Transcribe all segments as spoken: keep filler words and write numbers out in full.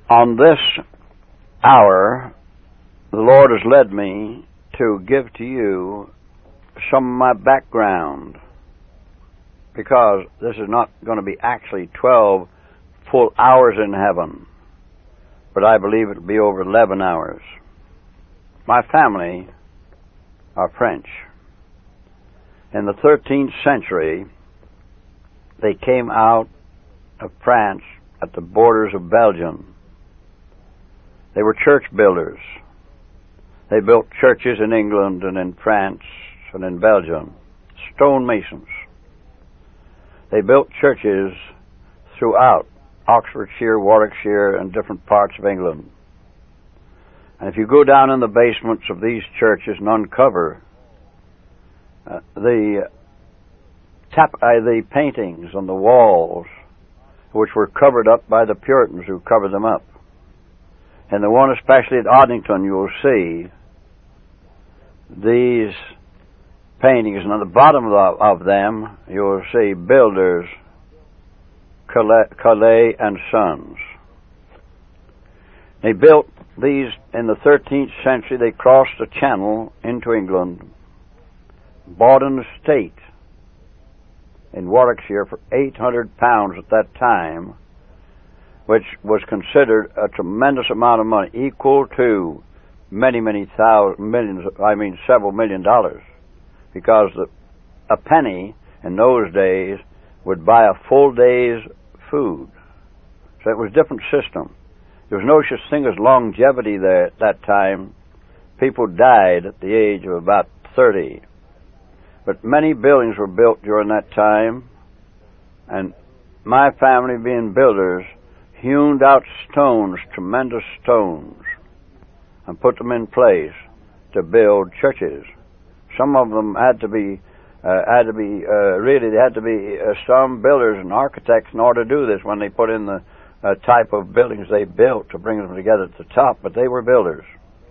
On this hour, the Lord has led me to give to you some of my background, because this is not going to be actually twelve full hours in heaven, but I believe it will be over eleven hours. My family are French. In the thirteenth century, they came out of France at the borders of Belgium. They were church builders. They built churches in England and in France and in Belgium, stone masons. They built churches throughout Oxfordshire, Warwickshire, and different parts of England. And if you go down in the basements of these churches and uncover uh, the tap, uh, the paintings on the walls, which were covered up by the Puritans who covered them up, and the one especially at Oddington, you will see these paintings, and on the bottom of, of them you will see builders, Calais and Sons. They built these in the thirteenth century. They crossed the Channel into England, bought an estate in Warwickshire for eight hundred pounds at that time, which was considered a tremendous amount of money, equal to many, many thousand, millions, I mean several million dollars, because the, a penny in those days would buy a full day's food. So it was a different system. There was no such thing as longevity there at that time. People died at the age of about thirty. But many buildings were built during that time, and my family, being builders, hewn out stones, tremendous stones, and put them in place to build churches. Some of them had to be, uh, had to be uh, really, they had to be uh, some builders and architects in order to do this when they put in the uh, type of buildings they built to bring them together at the top, but they were builders.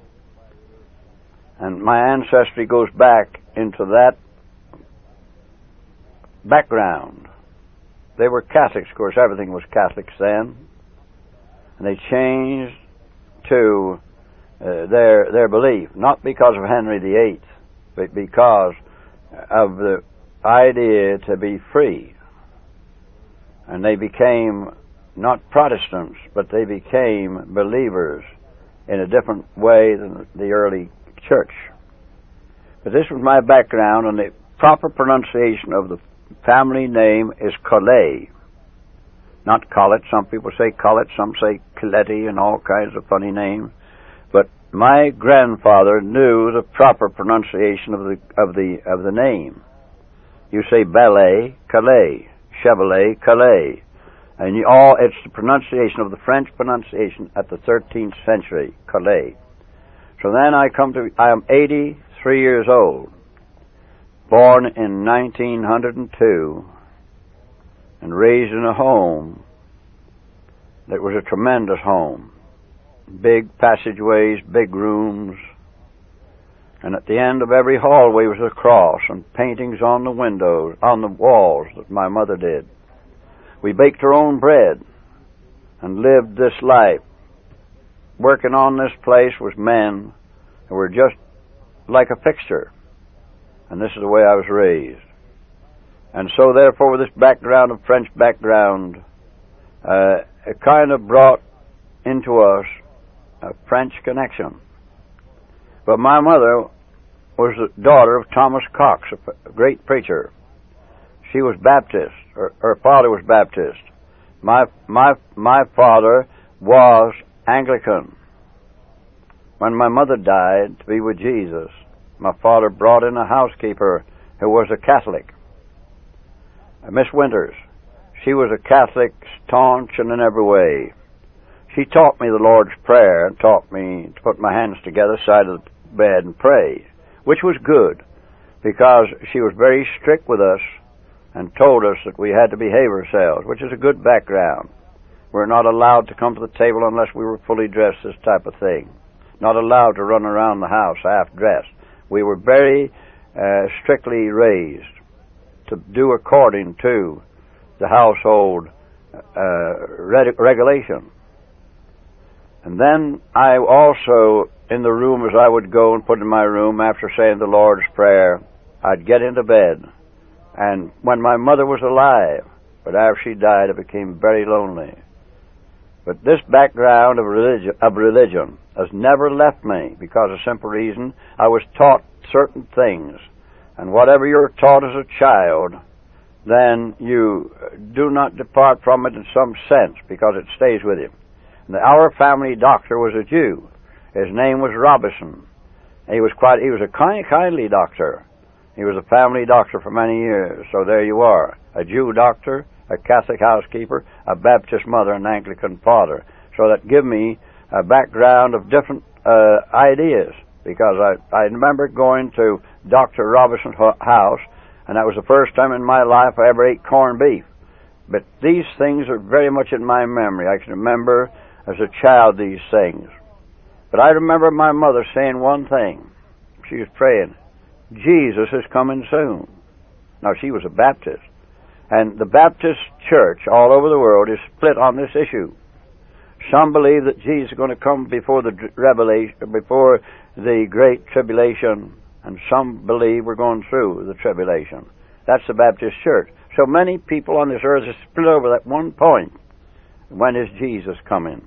And my ancestry goes back into that background. They were Catholics, of course, everything was Catholics then. And they changed to uh, their their belief, not because of Henry the Eighth, but because of the idea to be free. And they became not Protestants, but they became believers in a different way than the early church. But this was my background, and the proper pronunciation of the family name is Calais, not Collett. Some people say Collett, some say Coletti, and all kinds of funny names. But my grandfather knew the proper pronunciation of the of the of the name. You say Ballet, Calais, Chevrolet, Calais, and you all it's the pronunciation of the French pronunciation at the thirteenth century, Calais. So then I come to I am eighty-three years old. Born in nineteen oh two and raised in a home that was a tremendous home. Big passageways, big rooms, and at the end of every hallway was a cross and paintings on the windows, on the walls that my mother did. We baked our own bread and lived this life. Working on this place was men who were just like a fixture. And this is the way I was raised. And so, therefore, with this background of French background, uh, it kind of brought into us a French connection. But my mother was the daughter of Thomas Cox, a great preacher. She was Baptist. Her, her father was Baptist. My my my father was Anglican. When my mother died to be with Jesus, my father brought in a housekeeper who was a Catholic, Miss Winters. She was a Catholic, staunch and in every way. She taught me the Lord's Prayer and taught me to put my hands together side of the bed and pray, which was good, because she was very strict with us and told us that we had to behave ourselves, which is a good background. We're not allowed to come to the table unless we were fully dressed, this type of thing. Not allowed to run around the house half-dressed. We were very uh, strictly raised to do according to the household uh, reg- regulation. And then I also, in the room as I would go and put in my room after saying the Lord's Prayer, I'd get into bed. And when my mother was alive, but after she died, I became very lonely. But this background of religion, of religion has never left me because of simple reason. I was taught certain things. And whatever you're taught as a child, then you do not depart from it in some sense because it stays with you. And our family doctor was a Jew. His name was Robison. He was quite, he was a kind, kindly doctor. He was a family doctor for many years. So there you are. A Jew doctor, a Catholic housekeeper, a Baptist mother, and an Anglican father. So that give me a background of different uh, ideas. Because I, I remember going to Doctor Robison's house, and that was the first time in my life I ever ate corned beef. But these things are very much in my memory. I can remember as a child these things. But I remember my mother saying one thing. She was praying, Jesus is coming soon. Now, she was a Baptist. And the Baptist church all over the world is split on this issue. Some believe that Jesus is going to come before the revelation, before the Great Tribulation, and some believe we're going through the tribulation. That's the Baptist church. So many people on this earth are split over that one point. When is Jesus coming?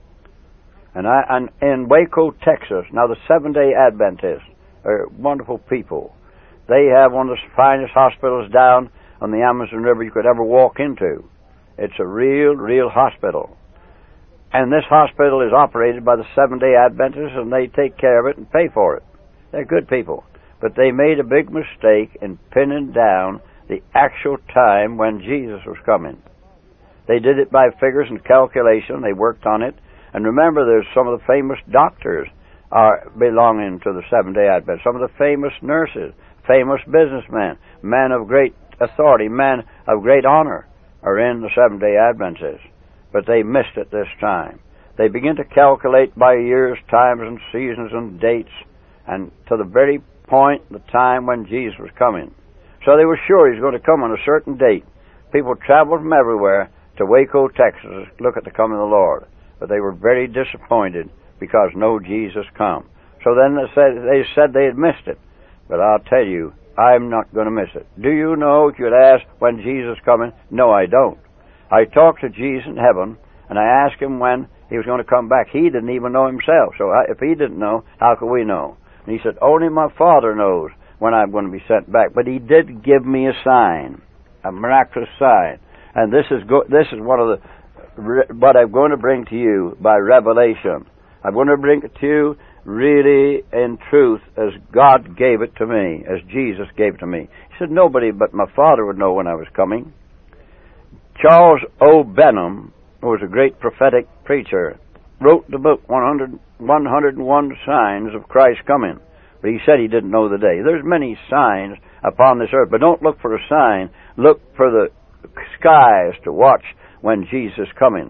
And, I, and in Waco, Texas, now the Seventh-day Adventists are wonderful people. They have one of the finest hospitals down on the Amazon River you could ever walk into. It's a real, real hospital. And this hospital is operated by the Seventh-day Adventists, and they take care of it and pay for it. They're good people. But they made a big mistake in pinning down the actual time when Jesus was coming. They did it by figures and calculation. They worked on it. And remember, there's some of the famous doctors are belonging to the Seventh-day Adventists, some of the famous nurses, famous businessmen, men of great authority, men of great honor are in the Seventh-day Adventists. But they missed it this time. They begin to calculate by years, times, and seasons, and dates, and to the very point, the time when Jesus was coming. So they were sure he was going to come on a certain date. People traveled from everywhere to Waco, Texas, to look at the coming of the Lord. But they were very disappointed because no Jesus come. So then they said they, said they had missed it. But I'll tell you, I'm not going to miss it. Do you know, if you'd ask when Jesus is coming? No, I don't. I talked to Jesus in heaven, and I asked him when he was going to come back. He didn't even know himself. So I, if he didn't know, how could we know? And he said, only my Father knows when I'm going to be sent back. But he did give me a sign, a miraculous sign. And this is go- this is one of the what I'm going to bring to you by revelation. I'm going to bring it to you really in truth as God gave it to me, as Jesus gave it to me. He said, nobody but my Father would know when I was coming. Charles O. Benham, who was a great prophetic preacher, wrote the book one hundred, one hundred one Signs of Christ Coming. But he said he didn't know the day. There's many signs upon this earth, but don't look for a sign. Look for the skies to watch when Jesus is coming.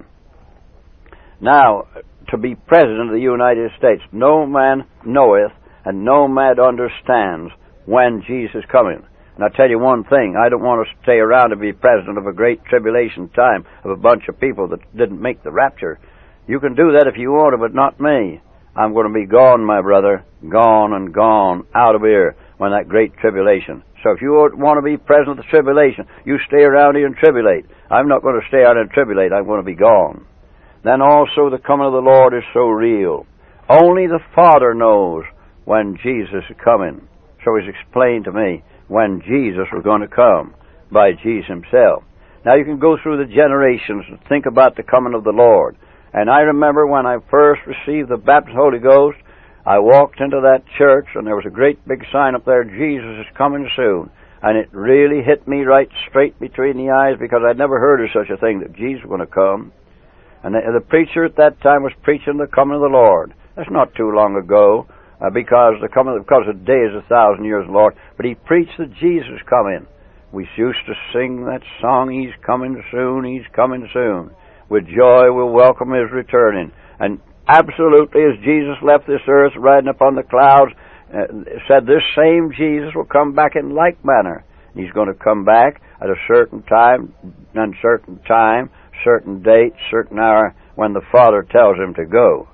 Now, to be President of the United States, no man knoweth and no man understands when Jesus is coming. And I'll tell you one thing, I don't want to stay around to be president of a great tribulation time of a bunch of people that didn't make the rapture. You can do that if you want to, but not me. I'm going to be gone, my brother, gone and gone, out of here when that great tribulation. So if you want to be president of the tribulation, you stay around here and tribulate. I'm not going to stay out and tribulate. I'm going to be gone. Then also the coming of the Lord is so real. Only the Father knows when Jesus is coming. So he's explained to me when Jesus was going to come by Jesus himself. Now you can go through the generations and think about the coming of the Lord. And I remember when I first received the baptism of the Holy Ghost, I walked into that church and there was a great big sign up there, Jesus is coming soon. And it really hit me right straight between the eyes because I'd never heard of such a thing, that Jesus was going to come. And the, the preacher at that time was preaching the coming of the Lord. That's not too long ago. Uh, because the coming, because a day is a thousand years, Lord. But he preached that Jesus is coming. We used to sing that song, He's coming soon, He's coming soon. With joy we'll welcome His returning. And absolutely, as Jesus left this earth, riding upon the clouds, uh, said this same Jesus will come back in like manner. He's going to come back at a certain time, and certain time, certain date, certain hour, when the Father tells him to go.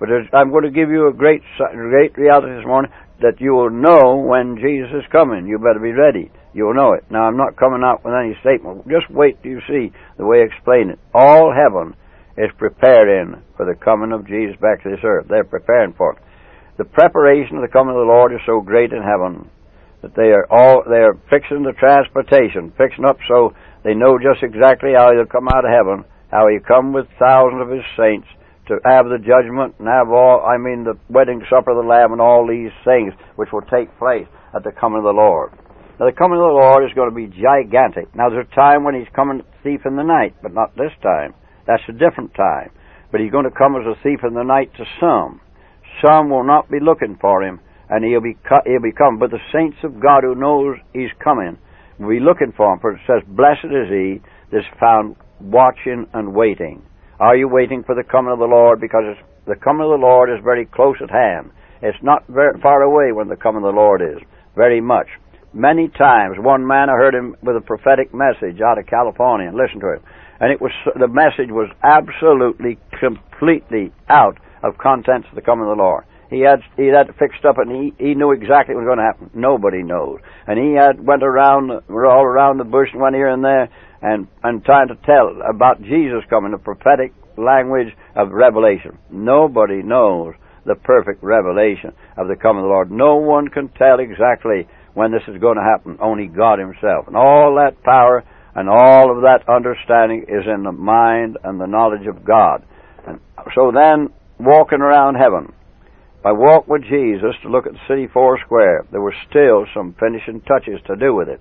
But I'm going to give you a great, great reality this morning that you will know when Jesus is coming. You better be ready. You will know it. Now, I'm not coming out with any statement. Just wait till you see the way I explain it. All heaven is preparing for the coming of Jesus back to this earth. They're preparing for it. The preparation of the coming of the Lord is so great in heaven that they are all they are fixing the transportation, fixing up so they know just exactly how he'll come out of heaven, how he'll come with thousands of his saints to have the judgment and have all, I mean, the wedding supper of the Lamb and all these things which will take place at the coming of the Lord. Now, the coming of the Lord is going to be gigantic. Now, there's a time when he's coming thief in the night, but not this time. That's a different time. But he's going to come as a thief in the night to some. Some will not be looking for him, and he'll be he'll be coming. But the saints of God who knows he's coming will be looking for him. For it says, "Blessed is he that's found watching and waiting." Are you waiting for the coming of the Lord? Because it's, the coming of the Lord is very close at hand. It's not very far away when the coming of the Lord is. Very much. Many times, one man, I heard him with a prophetic message out of California, and listened to him. And it was the message was absolutely, completely out of contents of the coming of the Lord. He had he had it fixed up, and he, he knew exactly what was going to happen. Nobody knows. And he had went around, all around the bush and went here and there, and, and trying to tell about Jesus coming, the prophetic language of revelation. Nobody knows the perfect revelation of the coming of the Lord. No one can tell exactly when this is going to happen, only God himself. And all that power and all of that understanding is in the mind and the knowledge of God. And so then, walking around heaven, I walked with Jesus to look at the city four square. There were still some finishing touches to do with it.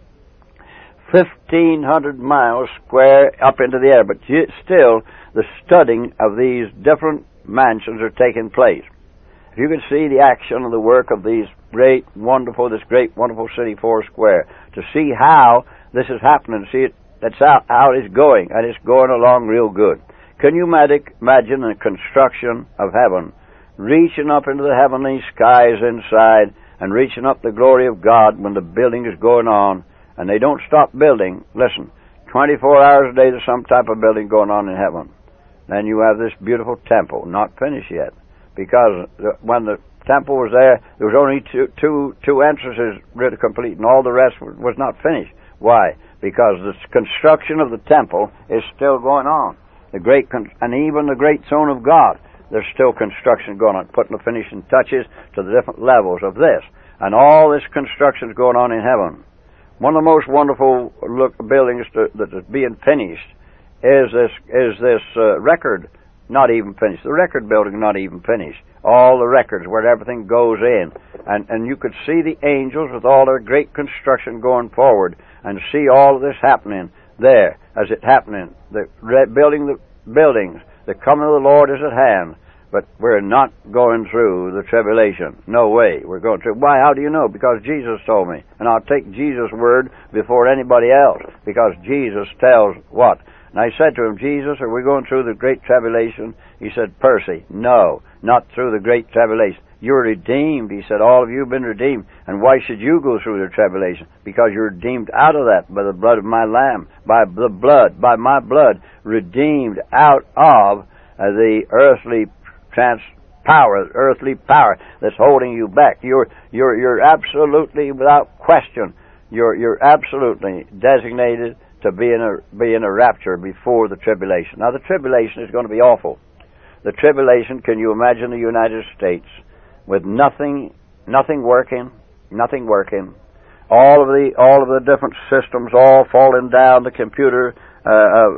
Fifteen hundred miles square up into the air, but still the studying of these different mansions are taking place. If you can see the action of the work of these great, wonderful, this great, wonderful city four square, to see how this is happening, see it, that's how, how it's going, and it's going along real good. Can you imagine the construction of heaven, reaching up into the heavenly skies inside, and reaching up the glory of God when the building is going on, and they don't stop building? Listen, twenty-four hours a day there's some type of building going on in heaven. Then you have this beautiful temple, not finished yet, because when the temple was there, there was only two, two, two entrances really complete, and all the rest was not finished. Why? Because the construction of the temple is still going on. The great, con- and even the great throne of God, there's still construction going on, putting the finishing touches to the different levels of this. And all this construction is going on in heaven. One of the most wonderful look buildings to, that is being finished is this is this uh, record, not even finished. The record building not even finished. All the records where everything goes in. And, and you could see the angels with all their great construction going forward and see all of this happening there as it happening. The building the buildings. The coming of the Lord is at hand. But we're not going through the tribulation. No way. We're going through. Why? How do you know? Because Jesus told me. And I'll take Jesus' word before anybody else. Because Jesus tells what? And I said to him, Jesus, are we going through the great tribulation? He said, Percy, no, not through the great tribulation. You're redeemed. He said, all of you have been redeemed. And why should you go through the tribulation? Because you're redeemed out of that by the blood of my Lamb, by the blood, by my blood, redeemed out of uh, the earthly trans power, earthly power that's holding you back. You're you're you're absolutely, without question, you're you're absolutely designated to be in a be in a rapture before the tribulation. Now the tribulation is going to be awful. The tribulation, can you imagine the United States with nothing nothing working, nothing working, all of the all of the different systems all falling down, the computer uh,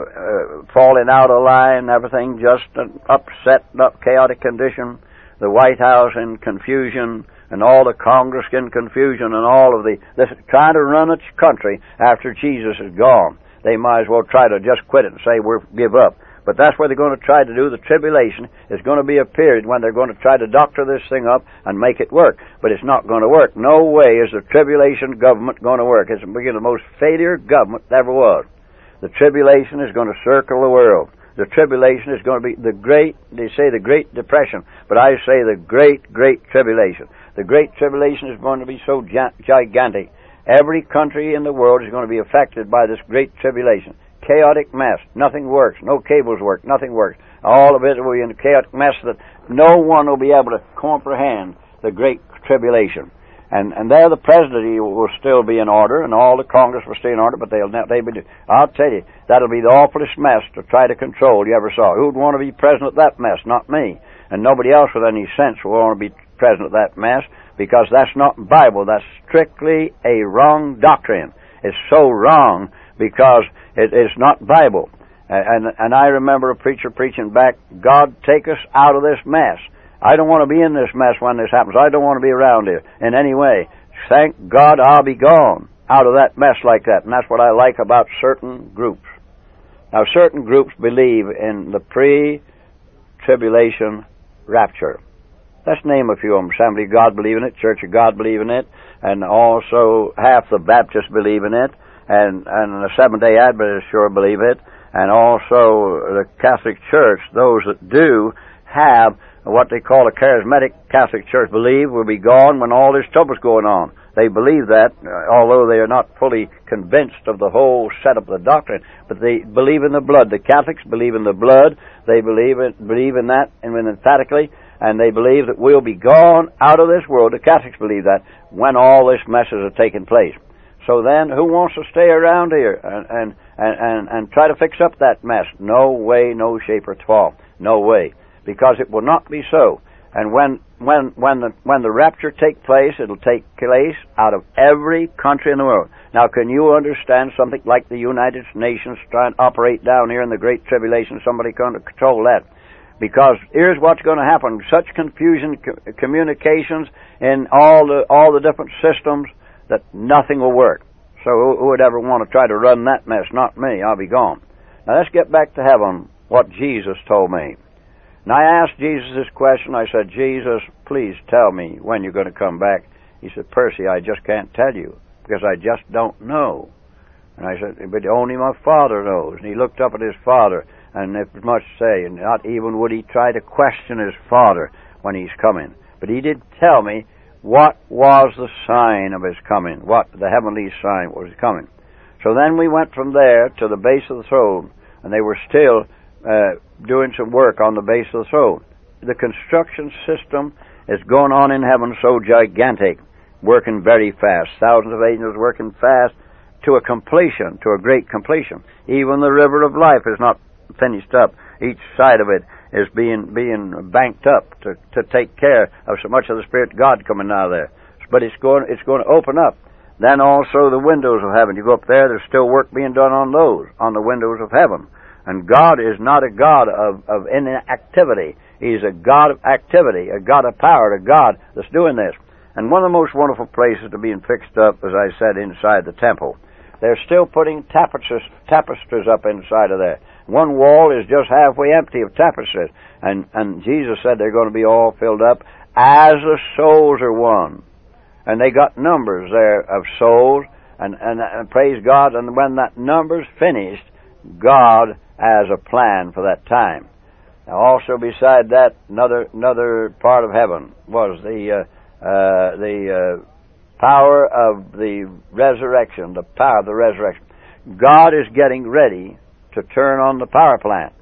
uh, falling out of line, everything just an upset, up chaotic condition, the White House in confusion, and all the Congress in confusion, and all of the this trying to run its country after Jesus is gone. They might as well try to just quit it and say we'll give up. But that's what they're going to try to do. The tribulation is going to be a period when they're going to try to doctor this thing up and make it work. But it's not going to work. No way is the tribulation government going to work. It's going to be the most failure government there ever was. The tribulation is going to circle the world. The tribulation is going to be the great, they say the Great Depression, but I say the great, great tribulation. The Great Tribulation is going to be so gigantic. Every country in the world is going to be affected by this Great Tribulation. Chaotic mess. Nothing works. No cables work. Nothing works. all of it will be in a chaotic mess that no one will be able to comprehend the Great Tribulation. And and there the presidency will still be in order, and all the Congress will stay in order, but they'll they be. I'll tell you, that'll be the awfulest mess to try to control you ever saw. Who'd want to be president of that mess? Not me. And nobody else with any sense will want to be president of that mess, because that's not Bible. That's strictly a wrong doctrine. It's so wrong because it, it's not Bible. And and I remember a preacher preaching back, God, take us out of this mess. I don't want to be in this mess when this happens. I don't want to be around here in any way. Thank God I'll be gone out of that mess like that. And that's what I like about certain groups. Now, certain groups believe in the pre-tribulation rapture. Let's name a few of them. Assembly of God believe in it, Church of God believe in it, and also half the Baptists believe in it, and, and the Seventh-day Adventists sure believe it, and also the Catholic Church, those that do have what they call a charismatic Catholic Church believe will be gone when all this trouble's going on. They believe that, although they are not fully convinced of the whole setup of the doctrine, but they believe in the blood. The Catholics believe in the blood. They believe it, believe in that, and emphatically, and they believe that we'll be gone out of this world. The Catholics believe that when all this messes are taking place. So then, who wants to stay around here and and and and, and try to fix up that mess? No way, no shape or form, no way. Because it will not be so. And when when when the when the rapture take place, it'll take place out of every country in the world. Now, can you understand something like the United Nations trying to operate down here in the Great Tribulation? Somebody going to control that? Because here's what's going to happen: such confusion, co- communications in all the all the different systems that nothing will work. So who, who would ever want to try to run that mess? Not me. I'll be gone. Now let's get back to heaven. What Jesus told me. And I asked Jesus this question. I said, Jesus, please tell me when you're going to come back. He said, Percy, I just can't tell you because I just don't know. And I said, but only my Father knows. And he looked up at his Father, and if much say, and not even would he try to question his Father when he's coming. But he did tell me what was the sign of his coming, what the heavenly sign was coming. So then we went from there to the base of the throne, and they were still uh, doing some work on the base of the throne. The construction system is going on in heaven so gigantic, working very fast. Thousands of angels working fast to a completion, to a great completion. Even the river of life is not finished up. Each side of it is being being banked up to, to take care of so much of the Spirit of God coming out of there. But it's going it's going to open up. Then also the windows of heaven. You go up there, there's still work being done on those, on the windows of heaven. And God is not a God of, of inactivity. He's a God of activity, a God of power, a God that's doing this. And one of the most wonderful places to being fixed up, as I said, inside the temple. They're still putting tapestries, tapestries up inside of there. One wall is just halfway empty of tapestries. And, and Jesus said they're going to be all filled up as the souls are one. And they got numbers there of souls. And, and, and praise God, and when that number's finished, God has a plan for that time. Now also beside that, another another part of heaven was the uh, uh, the uh, power of the resurrection, the power of the resurrection. God is getting ready to turn on the power plant.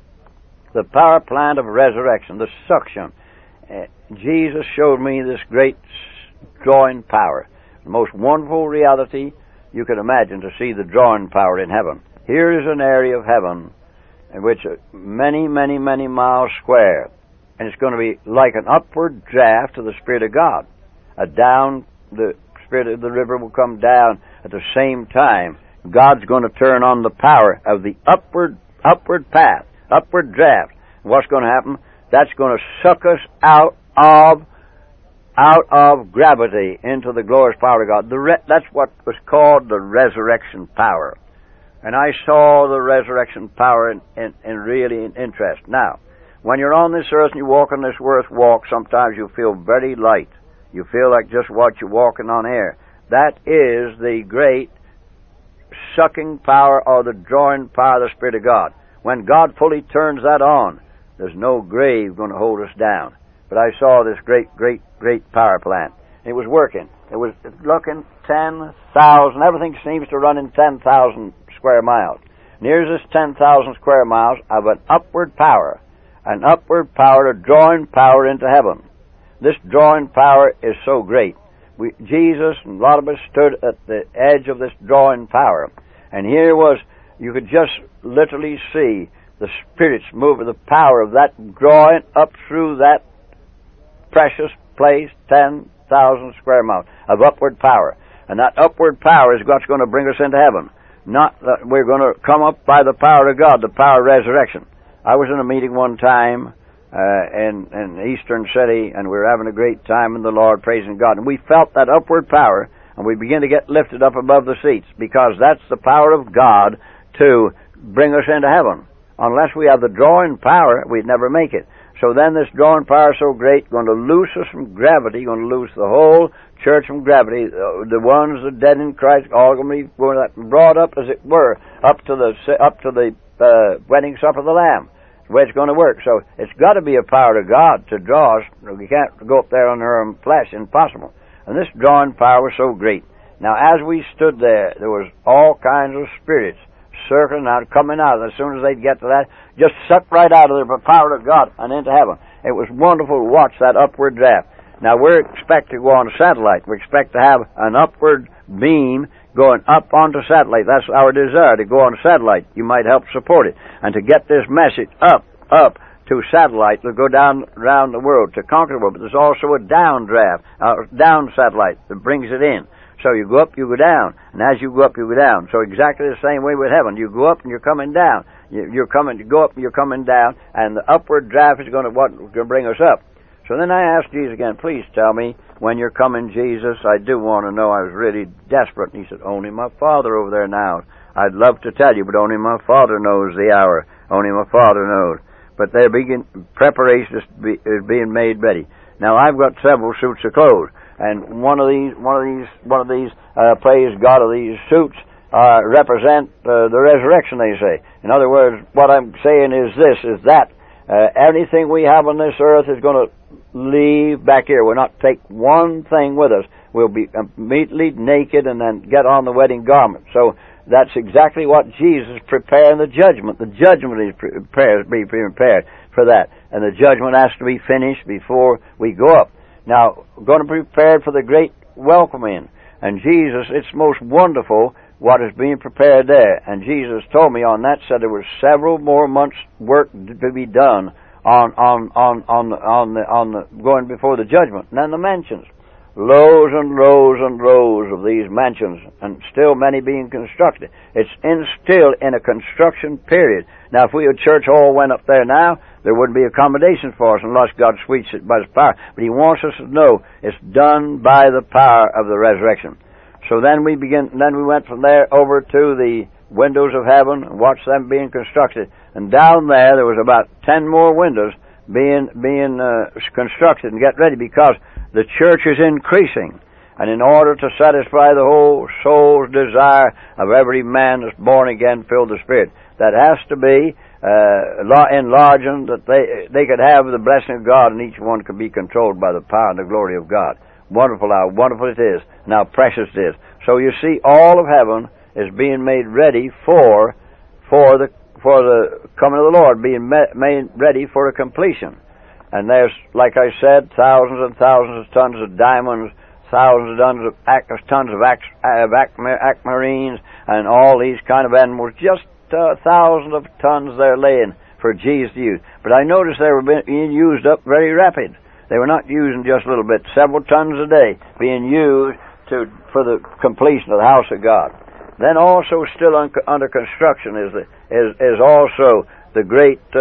The power plant of resurrection, the suction. Uh, Jesus showed me this great drawing power. The most wonderful reality you can imagine to see the drawing power in heaven. Here is an area of heaven in which many, many, many miles square, and it's going to be like an upward draft of the Spirit of God. A down, the Spirit of the river will come down at the same time. God's going to turn on the power of the upward, upward path, upward draft. And what's going to happen? That's going to suck us out of, out of gravity into the glorious power of God. The re- that's what was called the resurrection power. And I saw the resurrection power in, in, in really in interest. Now, when you're on this earth and you walk on this earth walk, sometimes you feel very light. You feel like just what you're walking on air. That is the great sucking power or the drawing power of the Spirit of God. When God fully turns that on, there's no grave going to hold us down. But I saw this great, great, great power plant. It was working. It was looking ten thousand. Everything seems to run in ten thousand square miles. And here's this ten thousand square miles of an upward power. an upward power, a drawing power into heaven. This drawing power is so great. We, Jesus and a lot of us stood at the edge of this drawing power. And here was, you could just literally see the spirits moving, the power of that drawing up through that precious place, ten thousand square miles of upward power. And that upward power is what's going to bring us into heaven. Not that we're going to come up by the power of God, the power of resurrection. I was in a meeting one time uh, in, in Eastern City, and we were having a great time in the Lord, praising God. And we felt that upward power, and we began to get lifted up above the seats, because that's the power of God to bring us into heaven. Unless we have the drawing power, we'd never make it. So then this drawing power is so great, going to loose us from gravity, going to loose the whole church from gravity. Uh, the ones that are dead in Christ, all going to be brought up, as it were, up to the up to the uh, wedding supper of the Lamb. That's the way it's going to work. So it's got to be a power of God to draw us. We can't go up there on our own flesh, impossible. And this drawing power was so great. Now, as we stood there, there was all kinds of spirits circling out, coming out. As soon as they'd get to that, just sucked right out of the power of God and into heaven. It was wonderful to watch that upward draft. Now, we're expected to go on a satellite. We expect to have an upward beam going up onto satellite. That's our desire, to go on a satellite. You might help support it. And to get this message up, up to satellite, to go down around the world, to conquer the world. But there's also a down draft, a down satellite that brings it in. So you go up, you go down. And as you go up, you go down. So exactly the same way with heaven. You go up and you're coming down. You're coming, you go up and you're coming down. And the upward draft is going to, what, going to bring us up. So then I asked Jesus again, please tell me when you're coming, Jesus. I do want to know. I was really desperate. And he said, only my Father over there now. I'd love to tell you, but only my Father knows the hour. Only my Father knows. But they're begin, preparation is, be, is being made ready. Now I've got several suits of clothes. And one of these, one of these, one of these, uh, praise God, of these suits, uh, represent, uh, the resurrection, they say. In other words, what I'm saying is this, is that, uh, anything we have on this earth is going to leave back here. We'll not take one thing with us. We'll be immediately naked and then get on the wedding garment. So that's exactly what Jesus is preparing the judgment. The judgment is prepared, be prepared for that. And the judgment has to be finished before we go up. Now, we're going to be prepared for the great welcome in. And Jesus, it's most wonderful what is being prepared there. And Jesus told me on that, said there was several more months' work to be done on on on on on the on the going before the judgment. And then the mansions, rows and rows and rows of these mansions, and still many being constructed. It's in still in a construction period. Now, if we a church all went up there now, there wouldn't be accommodations for us unless God sweeps it by His power. But He wants us to know it's done by the power of the resurrection. So then we begin. Then we went from there over to the windows of heaven and watched them being constructed. And down there, there was about ten more windows being being uh, constructed and get ready, because the church is increasing. And in order to satisfy the whole soul's desire of every man that's born again, filled with the Spirit, that has to be uh, enlarging, that they they could have the blessing of God, and each one could be controlled by the power and the glory of God. Wonderful how wonderful it is, and how precious it is. So you see, all of heaven is being made ready for for the for the coming of the Lord, being made ready for a completion. And there's, like I said, thousands and thousands of tons of diamonds, thousands of tons of, tons of, ac, of aquamarines, and all these kind of animals. Just uh, thousands of tons they're laying for Jesus to use. But I noticed they were being used up very rapid. They were not using just a little bit, several tons a day being used to for the completion of the house of God. Then also still un, under construction is the, is is also the great uh,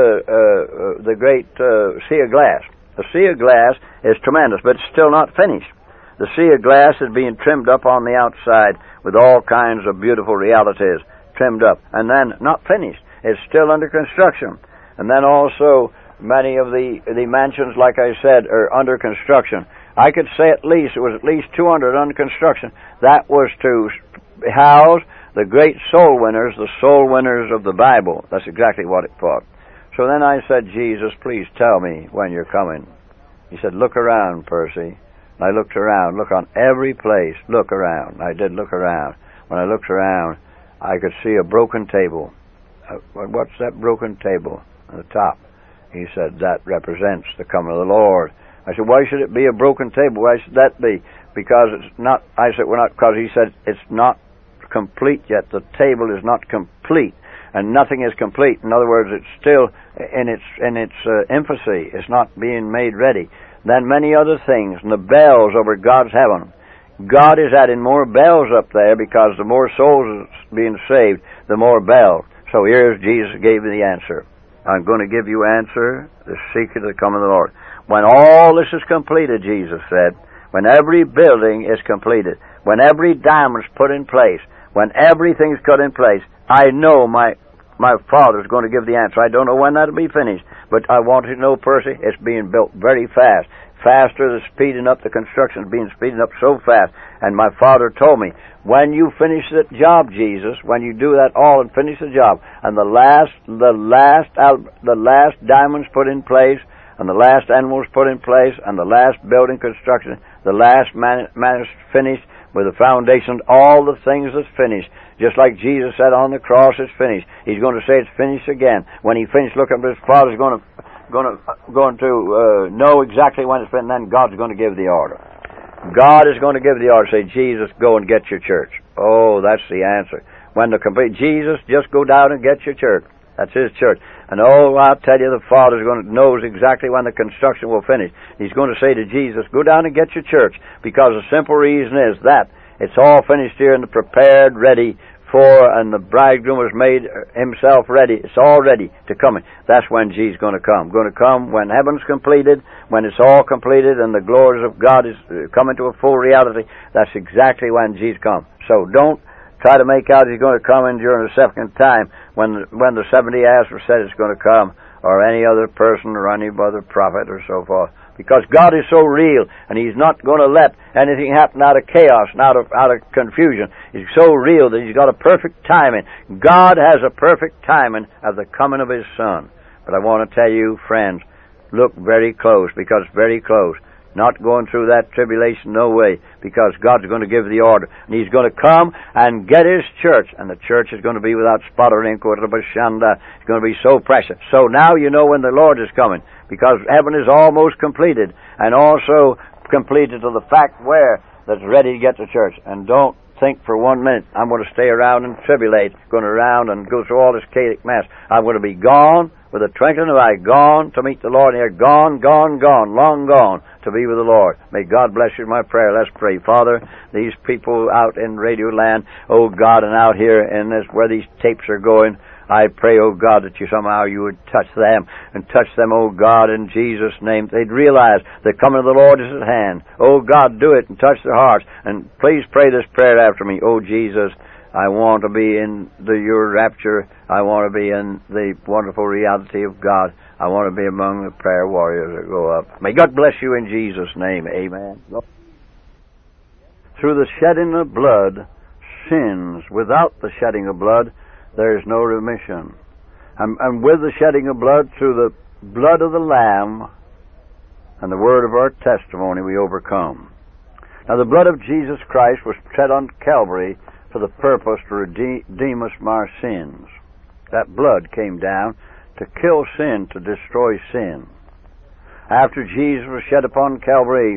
uh, the great uh, sea of glass. The sea of glass is tremendous, but it's still not finished. The sea of glass is being trimmed up on the outside with all kinds of beautiful realities trimmed up, and then not finished. It's still under construction. And then also many of the the mansions, like I said, are under construction. I could say at least, it was at least two hundred under construction. That was to house the great soul winners, the soul winners of the Bible. That's exactly what it taught. So then I said, Jesus, please tell me when you're coming. He said, look around, Percy. And I looked around, look on every place, look around. I did look around. When I looked around, I could see a broken table. Uh, what's that broken table on the top? He said, that represents the coming of the Lord. I said, why should it be a broken table? Why should that be? Because it's not, I said, well, not, because he said, it's not complete yet. The table is not complete, and nothing is complete. In other words, it's still in its, in its uh, infancy. It's not being made ready. Then many other things, and the bells over God's heaven. God is adding more bells up there because the more souls is being saved, the more bells. So here's Jesus gave me the answer. I'm going to give you answer, the secret of the coming of the Lord. When all this is completed, Jesus said, when every building is completed, when every diamond's put in place, when everything's cut in place, I know my my Father's going to give the answer. I don't know when that'll be finished, but I want you to know, Percy, it's being built very fast. Faster, the speeding up, the construction's being speeding up so fast. And my Father told me, when you finish that job, Jesus, when you do that all and finish the job, and the last, the last, the last diamond's put in place, and the last animal's put in place, and the last building construction, the last man, man is finished with the foundation, all the things that's finished. Just like Jesus said on the cross, it's finished. He's going to say it's finished again. When he finished, look up, his Father's going to going to going to uh, know exactly when it's finished, and then God's going to give the order. God is going to give the order. Say, Jesus, go and get your church. Oh, that's the answer. When the complete Jesus, just go down and get your church. That's his church. And oh, I'll tell you, the Father's going to knows exactly when the construction will finish. He's going to say to Jesus, go down and get your church, because the simple reason is that it's all finished here and prepared, ready for, and the bridegroom has made himself ready. It's all ready to come. That's when Jesus is going to come. Going to come when heaven's completed, when it's all completed and the glories of God is coming to a full reality. That's exactly when Jesus comes. So don't try to make out he's going to come in during the second time when when the seventy hours said it's going to come, or any other person or any other prophet or so forth. Because God is so real, and he's not going to let anything happen out of chaos and out of, out of confusion. He's so real that he's got a perfect timing. God has a perfect timing of the coming of his Son. But I want to tell you, friends, look very close, because it's very close. Not going through that tribulation, no way, because God's going to give the order. And he's going to come and get his church, and the church is going to be without spot or wrinkle. It's going to be so precious. So now you know when the Lord is coming, because heaven is almost completed, and also completed to the fact where that's ready to get the church. And don't think for one minute, I'm going to stay around and tribulate, going around and go through all this chaotic mess. I'm going to be gone with a twinkling of an eye, gone to meet the Lord here, gone, gone, gone, long gone to be with the Lord. May God bless you in my prayer. Let's pray. Father, these people out in Radio Land, oh God, and out here in this, where these tapes are going, I pray, oh God, that you somehow you would touch them, and touch them, oh God, in Jesus' name. They'd realize the coming of the Lord is at hand. Oh God, do it and touch their hearts. And please pray this prayer after me. Oh Jesus, I want to be in the, your rapture. I want to be in the wonderful reality of God. I want to be among the prayer warriors that go up. May God bless you in Jesus' name. Amen. Through the shedding of blood, sins. Without the shedding of blood, there is no remission. And, and with the shedding of blood, through the blood of the Lamb and the word of our testimony, we overcome. Now the blood of Jesus Christ was shed on Calvary for the purpose to redeem us from our sins. That blood came down to kill sin, to destroy sin. After Jesus was shed upon Calvary,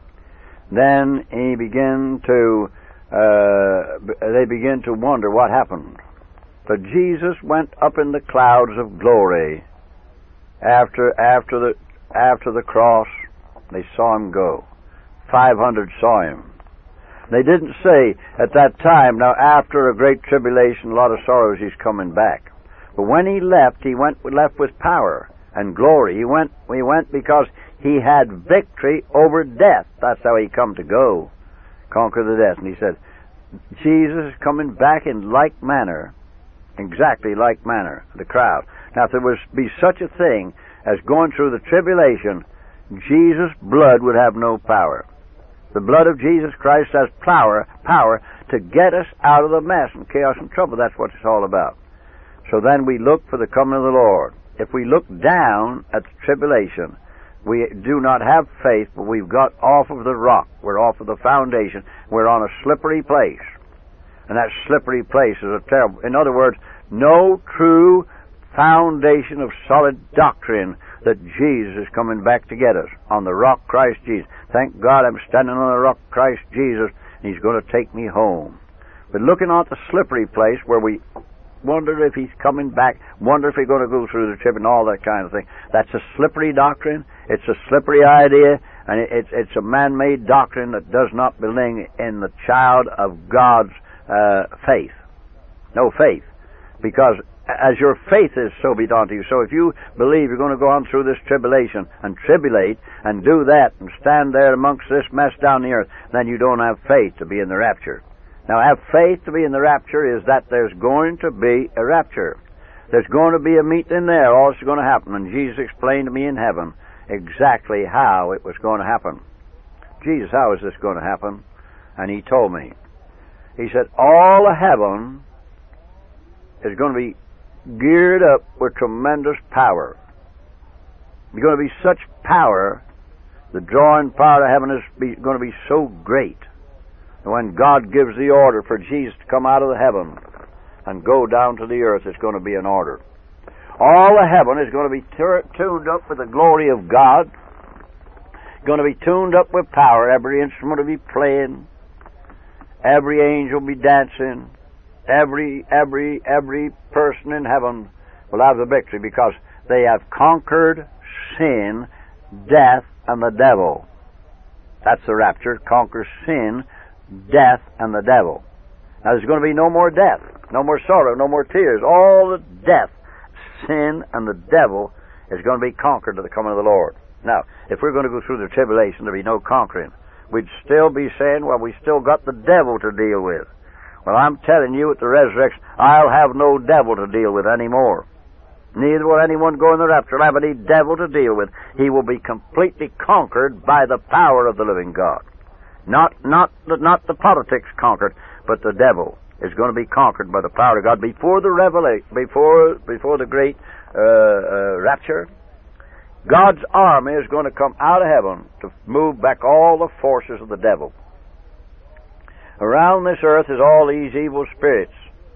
then he began to, uh, they began to wonder what happened. But Jesus went up in the clouds of glory. After, after the, after the cross, they saw him go. Five hundred saw him. They didn't say at that time, now after a great tribulation, a lot of sorrows, he's coming back. But when he left, he went left with power and glory. He went he went because he had victory over death. That's how he come to go, conquer the death. And he said, Jesus is coming back in like manner, exactly like manner, the crowd. Now if there was be such a thing as going through the tribulation, Jesus' blood would have no power. The blood of Jesus Christ has power, power to get us out of the mess and chaos and trouble. That's what it's all about. So then we look for the coming of the Lord. If we look down at the tribulation, we do not have faith, but we've got off of the rock. We're off of the foundation. We're on a slippery place. And that slippery place is a terrible... In other words, no true foundation of solid doctrine that Jesus is coming back to get us on the rock Christ Jesus. Thank God I'm standing on the rock Christ Jesus, and He's going to take me home. But looking at the slippery place where we wonder if He's coming back, wonder if He's going to go through the trip and all that kind of thing, that's a slippery doctrine. It's a slippery idea, and it's, it's a man-made doctrine that does not belong in the child of God's uh, faith. No faith. Because as your faith is, so be done to you. So if you believe you're going to go on through this tribulation and tribulate and do that and stand there amongst this mess down the earth, then you don't have faith to be in the rapture. Now, have faith to be in the rapture is that there's going to be a rapture. There's going to be a meeting there. All this is going to happen. And Jesus explained to me in heaven exactly how it was going to happen. Jesus, how is this going to happen? And He told me. He said, all of heaven is going to be geared up with tremendous power. There's going to be such power, the drawing power of heaven is be, going to be so great. And when God gives the order for Jesus to come out of the heaven and go down to the earth, it's going to be an order. All of heaven is going to be tur- tuned up with the glory of God. It's going to be tuned up with power. Every instrument will be playing. Every angel will be dancing. Every, every, every person in heaven will have the victory because they have conquered sin, death, and the devil. That's the rapture. Conquer sin, death, and the devil. Now there's going to be no more death, no more sorrow, no more tears. All the death, sin, and the devil is going to be conquered to the coming of the Lord. Now, if we're going to go through the tribulation, there'll be no conquering. We'd still be saying, well, we still got the devil to deal with. Well, I'm telling you, at the resurrection, I'll have no devil to deal with anymore. Neither will anyone go in the rapture. I'll have any devil to deal with. He will be completely conquered by the power of the living God. Not, not, not the politics conquered, but the devil is going to be conquered by the power of God before the revelation, before before the great uh, uh, rapture. God's army is going to come out of heaven to move back all the forces of the devil. Around this earth is all these evil spirits.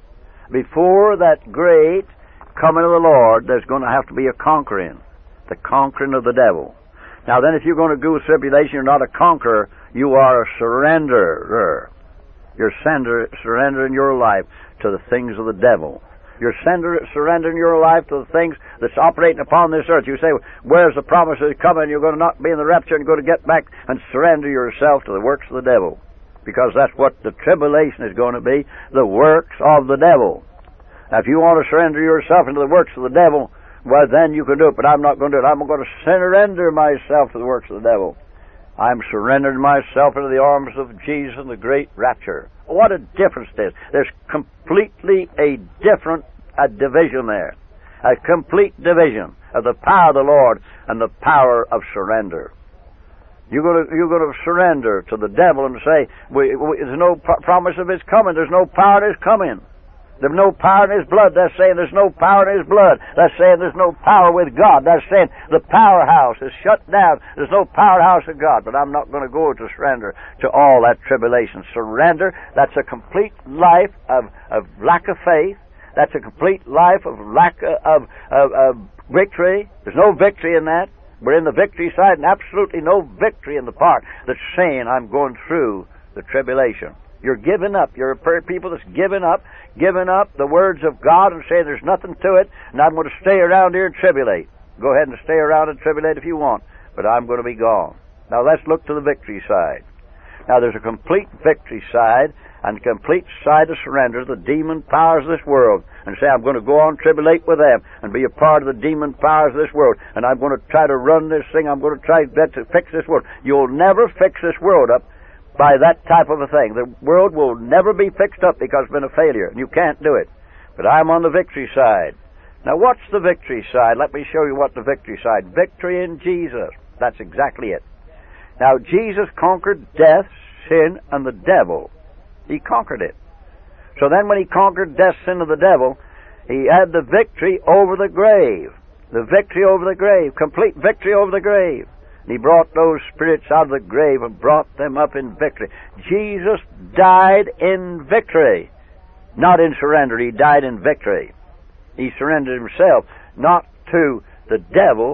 Before that great coming of the Lord, there's going to have to be a conquering. The conquering of the devil. Now then, if you're going to go through tribulation, you're not a conqueror, you are a surrenderer. You're sender, surrendering your life to the things of the devil. You're sender, surrendering your life to the things that's operating upon this earth. You say, where's the promises coming? You're going to not be in the rapture and you're going to get back and surrender yourself to the works of the devil. Because that's what the tribulation is going to be, the works of the devil. Now, if you want to surrender yourself into the works of the devil, well, then you can do it, but I'm not going to do it. I'm going to surrender myself to the works of the devil. I'm surrendering myself into the arms of Jesus in the great rapture. What a difference it is. There's completely a different a division there. A complete division of the power of the Lord and the power of surrender. You're going to, you're going to surrender to the devil and say, we, we, there's no pro- promise of his coming. There's no power in his coming. There's no power in his blood. That's saying there's no power in his blood. That's saying there's no power with God. That's saying the powerhouse is shut down. There's no powerhouse of God. But I'm not going to go to surrender to all that tribulation. Surrender, that's a complete life of, of lack of faith. That's a complete life of lack of, of, of victory. There's no victory in that. We're in the victory side, and absolutely no victory in the part that's saying I'm going through the tribulation. You're giving up. You're a people that's given up, giving up the words of God and saying there's nothing to it, and I'm going to stay around here and tribulate. Go ahead and stay around and tribulate if you want, but I'm going to be gone. Now let's look to the victory side. Now there's a complete victory side and a complete side of surrender to the demon powers of this world, and say I'm going to go on tribulate with them and be a part of the demon powers of this world, and I'm going to try to run this thing. I'm going to try to fix this world. You'll never fix this world up by that type of a thing. The world will never be fixed up because it's been a failure, and you can't do it. But I'm on the victory side. Now what's the victory side? Let me show you what the victory side. Victory in Jesus. That's exactly it. Now Jesus conquered death, sin, and the devil. He conquered it. So then when he conquered death, sin, and the devil, he had the victory over the grave. The victory over the grave. Complete victory over the grave. And he brought those spirits out of the grave and brought them up in victory. Jesus died in victory. Not in surrender. He died in victory. He surrendered himself, not to the devil,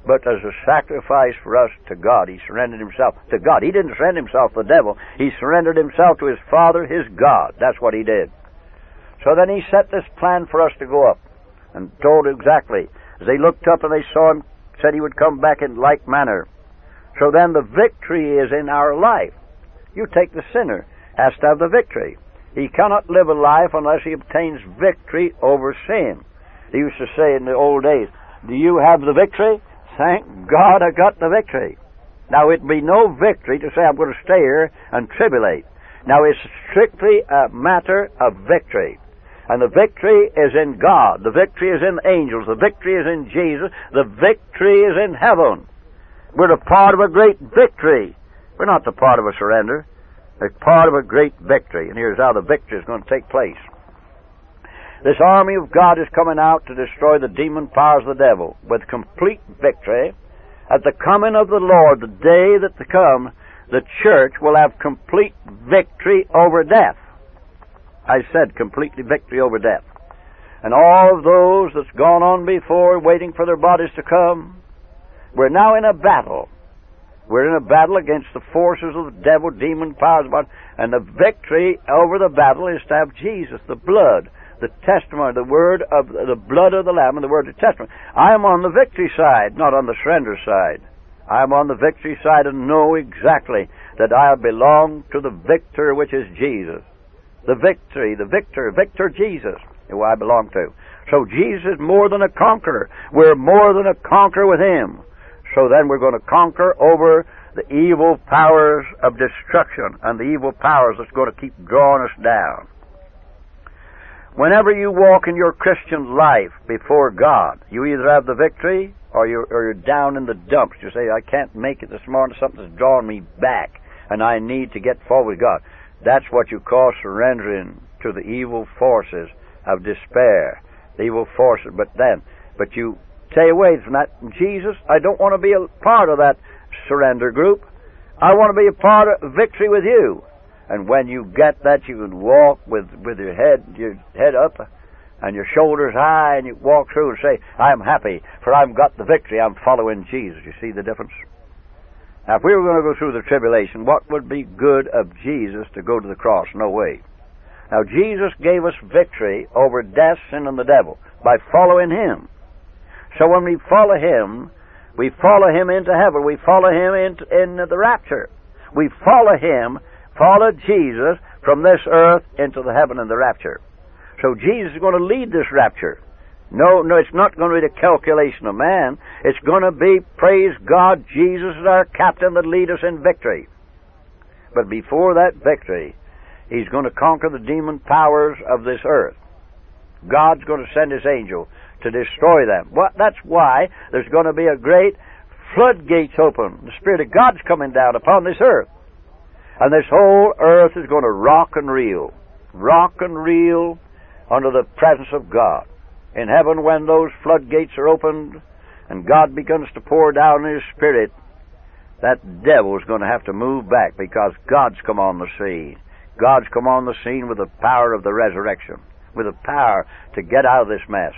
but as a sacrifice for us to God. He surrendered himself to God. He didn't surrender himself to the devil. He surrendered himself to his Father, his God. That's what he did. So then he set this plan for us to go up, and told exactly. As they looked up and they saw him, said he would come back in like manner. So then the victory is in our life. You take the sinner, has to have the victory. He cannot live a life unless he obtains victory over sin. They used to say in the old days, do you have the victory? Thank God I got the victory. Now it'd be no victory to say I'm going to stay here and tribulate. Now it's strictly a matter of victory. And the victory is in God. The victory is in angels. The victory is in Jesus. The victory is in heaven. We're a part of a great victory. We're not the part of a surrender. We're part of a great victory. And here's how the victory is going to take place. This army of God is coming out to destroy the demon powers of the devil with complete victory. At the coming of the Lord, the day that to come, the church will have complete victory over death. I said completely victory over death. And all of those that's gone on before, waiting for their bodies to come, we're now in a battle. We're in a battle against the forces of the devil, demon powers, and the victory over the battle is to have Jesus, the blood, the testimony, the word of the blood of the Lamb, and the word of testimony. I am on the victory side, not on the surrender side. I am on the victory side and know exactly that I belong to the victor, which is Jesus. The victory, the victor, victor Jesus, who I belong to. So Jesus is more than a conqueror. We're more than a conqueror with him. So then we're going to conquer over the evil powers of destruction and the evil powers that's going to keep drawing us down. Whenever you walk in your Christian life before God, you either have the victory or you're, or you're down in the dumps. You say, I can't make it this morning. Something's drawing me back and I need to get forward with God. That's what you call surrendering to the evil forces of despair. The evil forces. But then, but you stay away from that. Jesus, I don't want to be a part of that surrender group. I want to be a part of victory with you. And when you get that, you can walk with, with your head your head up and your shoulders high, and you walk through and say, I'm happy, for I've got the victory. I'm following Jesus. You see the difference? Now, if we were going to go through the tribulation, what would be good of Jesus to go to the cross? No way. Now, Jesus gave us victory over death, sin, and the devil by following him. So when we follow him, we follow him into heaven. We follow him into, in the rapture. We follow him, follow Jesus from this earth into the heaven and the rapture. So Jesus is going to lead this rapture. No, no, it's not going to be the calculation of man. It's going to be, praise God, Jesus is our captain that lead us in victory. But before that victory, he's going to conquer the demon powers of this earth. God's going to send his angel to destroy them. Well, that's why there's going to be a great floodgates open. The Spirit of God's coming down upon this earth. And this whole earth is going to rock and reel. Rock and reel under the presence of God. In heaven, when those floodgates are opened and God begins to pour down his Spirit, that devil is going to have to move back because God's come on the scene. God's come on the scene with the power of the resurrection, with the power to get out of this mess.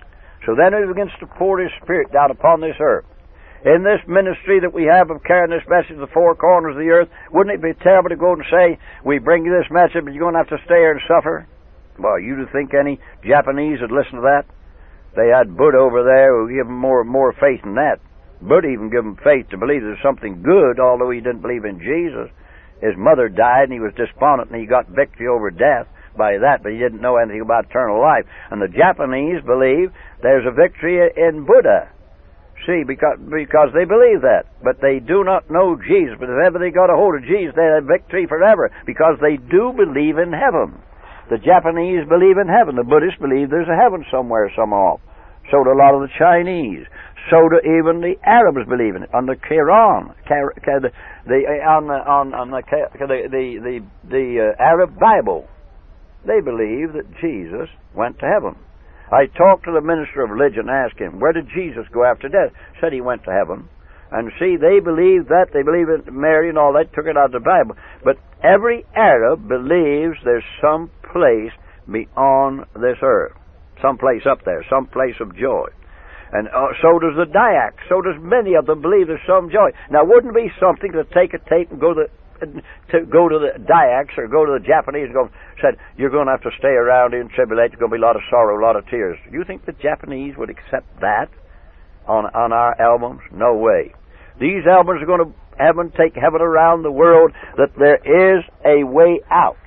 So then he begins to pour his Spirit down upon this earth. In this ministry that we have of carrying this message to the four corners of the earth, wouldn't it be terrible to go and say, we bring you this message, but you're going to have to stay here and suffer? Well, you'd think any Japanese would listen to that? They had Buddha over there who gave them more more faith than that. Buddha even gave them faith to believe there's something good, although he didn't believe in Jesus. His mother died and he was despondent and he got victory over death by that, but he didn't know anything about eternal life. And the Japanese believe there's a victory in Buddha. See, because because they believe that. But they do not know Jesus. But if ever they got a hold of Jesus, they have victory forever, because they do believe in heaven. The Japanese believe in heaven. The Buddhists believe there's a heaven somewhere, somehow. So do a lot of the Chinese. So do even the Arabs believe in it. On the Quran, the, the, on the, on, on the, the, the, the, the uh, Arab Bible, they believe that Jesus went to heaven. I talked to the minister of religion and asked him, where did Jesus go after death? Said he went to heaven. And see, they believe that. They believe in Mary and all that. Took it out of the Bible. But every Arab believes there's some place beyond this earth. Some place up there. Some place of joy. And uh, so does the Dyak. So does many of them believe there's some joy. Now, wouldn't it be something to take a tape and go to the to go to the Dyaks or go to the Japanese and go, said, you're going to have to stay around here in tribulation. There's going to be a lot of sorrow, a lot of tears. Do you think the Japanese would accept that on on our albums? No way. These albums are going to heaven take heaven around the world, that there is a way out.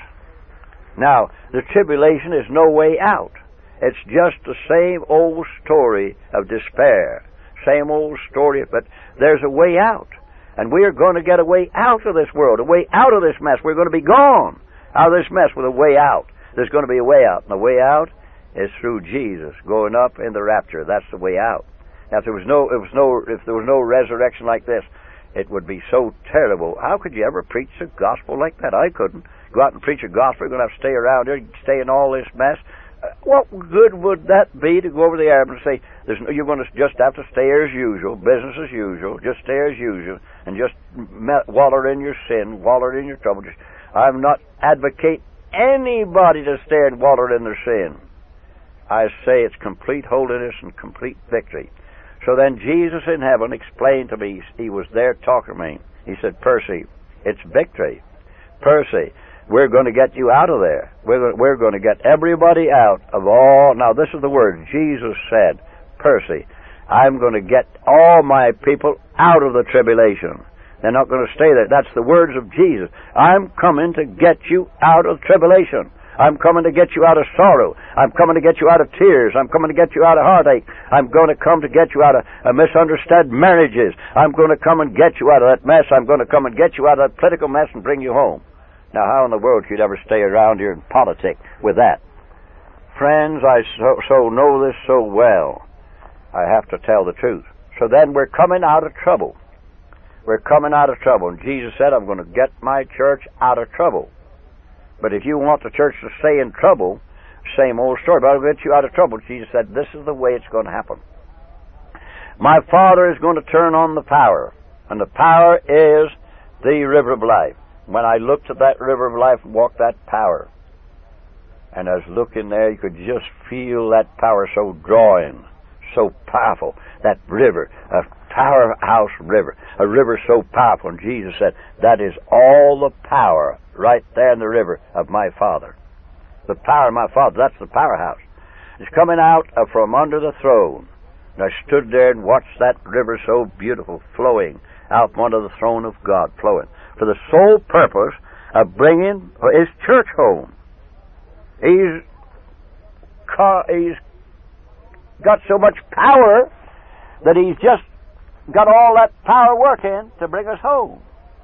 Now, the tribulation is no way out. It's just the same old story of despair. Same old story, but there's a way out. And we are going to get a way out of this world, a way out of this mess. We're going to be gone out of this mess with a way out. There's going to be a way out. And the way out is through Jesus going up in the rapture. That's the way out. Now, if there was no, it was no, if there was no resurrection like this, it would be so terrible. How could you ever preach the gospel like that? I couldn't. Go out and preach a gospel. You're going to have to stay around here, stay in all this mess. Uh, what good would that be to go over the Arabs and say, There's no, you're going to just have to stay as usual, business as usual, just stay as usual, and just me- waller in your sin, waller in your trouble. Just, I'm not advocate anybody to stay and waller in their sin. I say it's complete holiness and complete victory. So then Jesus in heaven explained to me, he was there talking to me. He said, Percy, it's victory. Percy, we're going to get you out of there. We're, we're going to get everybody out of all. Now, this is the word. Jesus said, Percy, I'm going to get all my people out of the tribulation. They're not going to stay there. That's the words of Jesus. I'm coming to get you out of tribulation. I'm coming to get you out of sorrow. I'm coming to get you out of tears. I'm coming to get you out of heartache. I'm going to come to get you out of uh, misunderstood marriages. I'm going to come and get you out of that mess. I'm going to come and get you out of that political mess and bring you home. Now, how in the world could you ever stay around here in politics with that? Friends, I so, so know this so well. I have to tell the truth. So then we're coming out of trouble. We're coming out of trouble. And Jesus said, I'm going to get my church out of trouble. But if you want the church to stay in trouble, same old story, but I'll get you out of trouble. Jesus said, this is the way it's going to happen. My Father is going to turn on the power, and the power is the river of life. When I looked at that river of life and walked that power, and I was looking there, you could just feel that power so drawing, so powerful. That river, a powerhouse river, a river so powerful. And Jesus said, that is all the power right there in the river of my Father. The power of my Father, that's the powerhouse. It's coming out from under the throne. And I stood there and watched that river so beautiful, flowing out from under the throne of God, flowing, for the sole purpose of bringing his church home. He's, he's got so much power that he's just got all that power working to bring us home.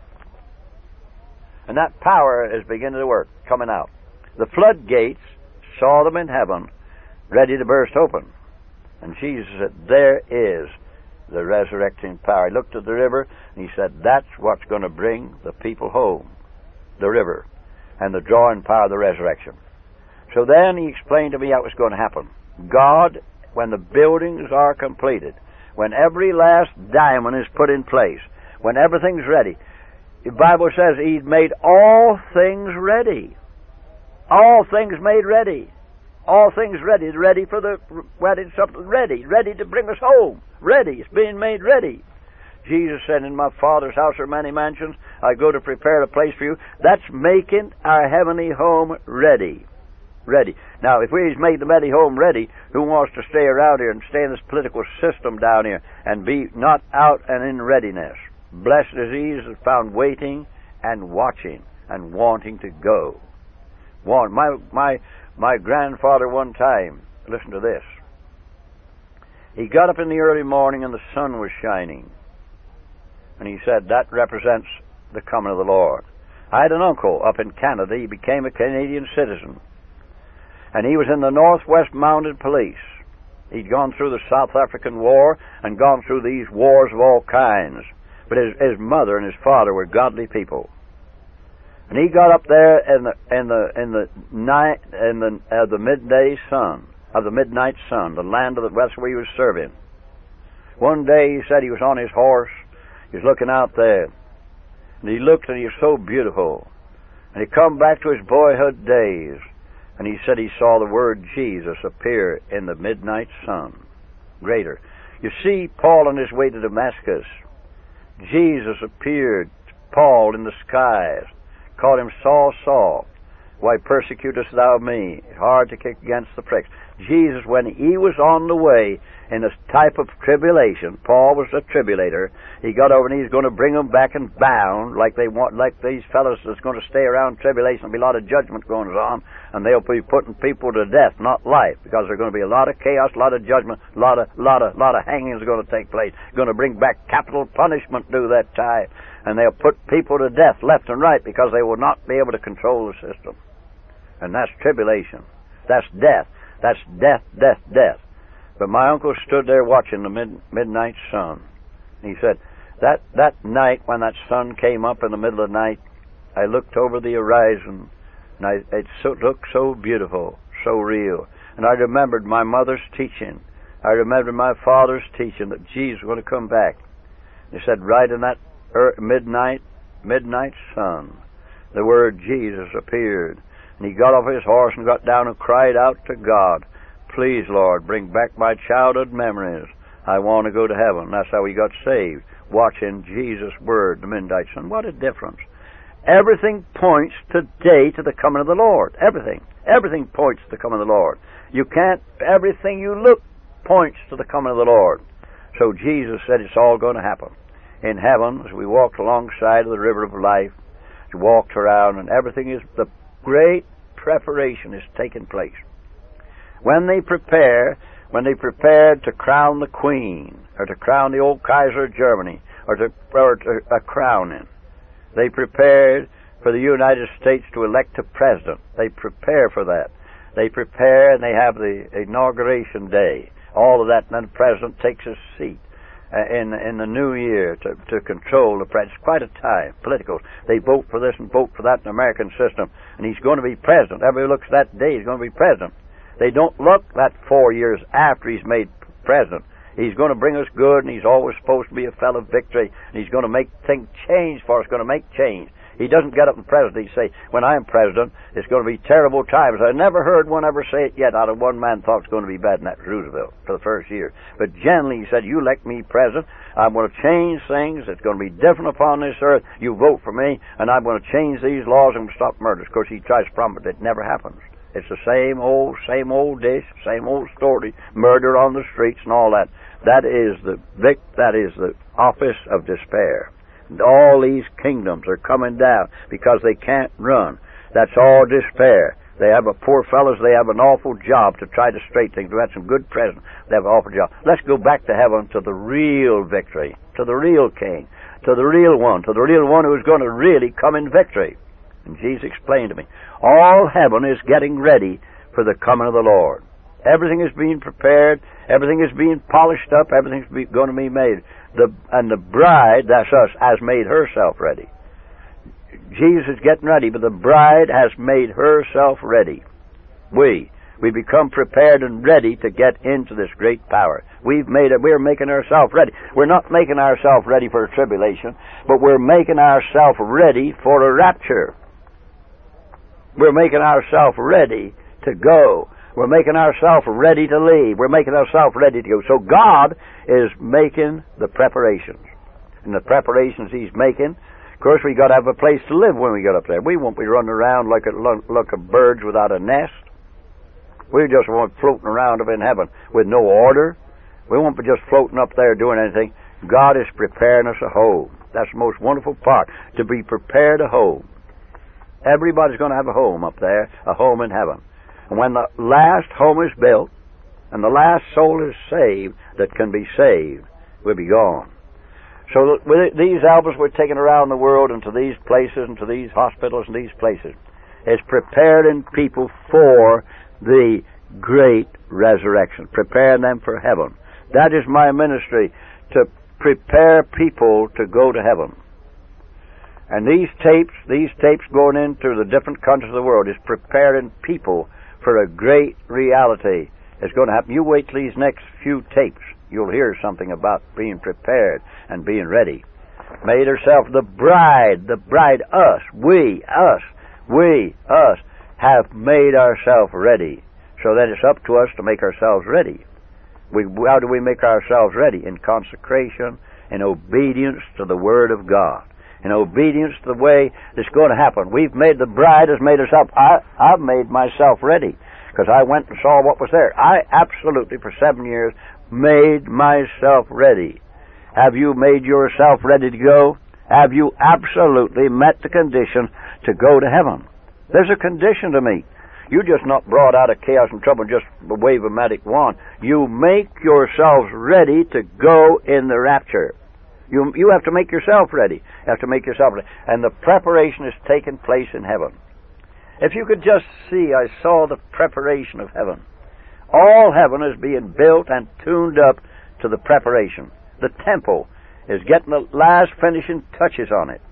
And that power is beginning to work, coming out. The floodgates saw them in heaven, ready to burst open. And Jesus said, there is the resurrecting power. He looked at the river, and he said, that's what's going to bring the people home, the river, and the drawing power of the resurrection. So then he explained to me how it was going to happen. God, when the buildings are completed, when every last diamond is put in place, when everything's ready, the Bible says He's made all things ready. All things made ready. All things ready. Ready for the wedding supper. Ready. Ready to bring us home. Ready. It's being made ready. Jesus said, in my Father's house are many mansions. I go to prepare a place for you. That's making our heavenly home ready. Ready. Now, if we've made the heavenly home ready, who wants to stay around here and stay in this political system down here and be not out and in readiness? Blessed is he is found waiting and watching and wanting to go. Want my my my grandfather one time, listen to this. He got up in the early morning and the sun was shining. And he said, that represents the coming of the Lord. I had an uncle up in Canada. He became a Canadian citizen. And he was in the Northwest Mounted Police. He'd gone through the South African War and gone through these wars of all kinds. But his, his mother and his father were godly people. And he got up there in the in the in the night in the uh, the midday sun of the midnight sun, the land of the west where he was serving. One day he said he was on his horse. He was looking out there, and he looked and he was so beautiful. And he come back to his boyhood days, and he said he saw the word Jesus appear in the midnight sun. Greater. You see, Paul on his way to Damascus, Jesus appeared to Paul in the skies, called him Saul, Saul. Why persecutest thou me? Hard to kick against the pricks. Jesus, when he was on the way in this type of tribulation, Paul was a tribulator. He got over and he's going to bring them back and bound, like they want, like these fellows that's going to stay around tribulation. There'll be a lot of judgment going on, and they'll be putting people to death, not life, because there's going to be a lot of chaos, a lot of judgment, a lot of, lot of, lot of hangings are going to take place. Going to bring back capital punishment through that time, and they'll put people to death left and right because they will not be able to control the system. And that's tribulation. That's death. That's death, death, death. But my uncle stood there watching the mid, midnight sun. He said, that, that night when that sun came up in the middle of the night, I looked over the horizon, and I, it so, looked so beautiful, so real. And I remembered my mother's teaching. I remembered my father's teaching that Jesus was going to come back. He said, right in that er, midnight, midnight sun, the word Jesus appeared. And he got off his horse and got down and cried out to God, please, Lord, bring back my childhood memories. I want to go to heaven. That's how he got saved, watching Jesus' word, the midnight sun. What a difference. Everything points today to the coming of the Lord. Everything. Everything points to the coming of the Lord. You can't, everything you look points to the coming of the Lord. So Jesus said it's all going to happen. In heaven, as we walked alongside of the river of life, we walked around, and everything is, the great preparation is taking place. When they prepare, when they prepared to crown the queen, or to crown the old Kaiser of Germany, or to, or to a crowning, they prepared for the United States to elect a president. They prepare for that. They prepare and they have the inauguration day. All of that, and then the president takes his seat in in the new year to, to control the president. It's quite a time, political. They vote for this and vote for that in the American system, and he's going to be president. Everybody looks that day, he's going to be president. They don't look that four years after he's made president. He's going to bring us good, and he's always supposed to be a fellow of victory, and he's going to make things change for us, going to make change. He doesn't get up in president. He say, when I'm president, it's going to be terrible times. I never heard one ever say it yet out of one man thought it's going to be bad, and that was Roosevelt for the first year. But generally, he said, you elect me president, I'm going to change things. It's going to be different upon this earth. You vote for me, and I'm going to change these laws and stop murders. Of course, he tries to promise it. It never happens. It's the same old, same old dish, same old story, murder on the streets and all that. That is the vic, that is the office of despair. And all these kingdoms are coming down because they can't run. That's all despair. They have a poor fellows, they have an awful job to try to straighten things. We had some good presidents, they have an awful job. Let's go back to heaven, to the real victory, to the real king, to the real one, to the real one who is going to really come in victory. And Jesus explained to me, all heaven is getting ready for the coming of the Lord. Everything is being prepared, everything is being polished up, everything's be, going to be made. The, and the bride, that's us, has made herself ready. Jesus is getting ready, but the bride has made herself ready. We, we become prepared and ready to get into this great power. We've made it, we're making ourselves ready. We're not making ourselves ready for a tribulation, but we're making ourselves ready for a rapture. We're making ourselves ready to go. We're making ourselves ready to leave. We're making ourselves ready to go. So God is making the preparations. And the preparations He's making, of course, we've got to have a place to live when we get up there. We won't be running around like a, like a birds without a nest. We just won't be floating around up in heaven with no order. We won't be just floating up there doing anything. God is preparing us a home. That's the most wonderful part, to be prepared a home. Everybody's going to have a home up there, a home in heaven. And when the last home is built, and the last soul is saved that can be saved, we'll be gone. So with these albums we're taking around the world and to these places and to these hospitals and these places, is preparing people for the great resurrection, preparing them for heaven. That is my ministry, to prepare people to go to heaven. And these tapes, these tapes going into the different countries of the world is preparing people for a great reality. It's going to happen. You wait till these next few tapes. You'll hear something about being prepared and being ready. Made herself the bride, the bride, us, we, us, we, us, have made ourselves ready. So that it's up to us to make ourselves ready. We, how do we make ourselves ready? In consecration, in obedience to the Word of God, in obedience to the way that's going to happen. We've made, the bride has made herself, I, I've made myself ready, because I went and saw what was there. I absolutely, for seven years, made myself ready. Have you made yourself ready to go? Have you absolutely met the condition to go to heaven? There's a condition to meet. You just not brought out of chaos and trouble and just wave a magic wand. You make yourselves ready to go in the rapture. You, you have to make yourself ready. You have to make yourself ready. And the preparation is taking place in heaven. If you could just see, I saw the preparation of heaven. All heaven is being built and tuned up to the preparation. The temple is getting the last finishing touches on it.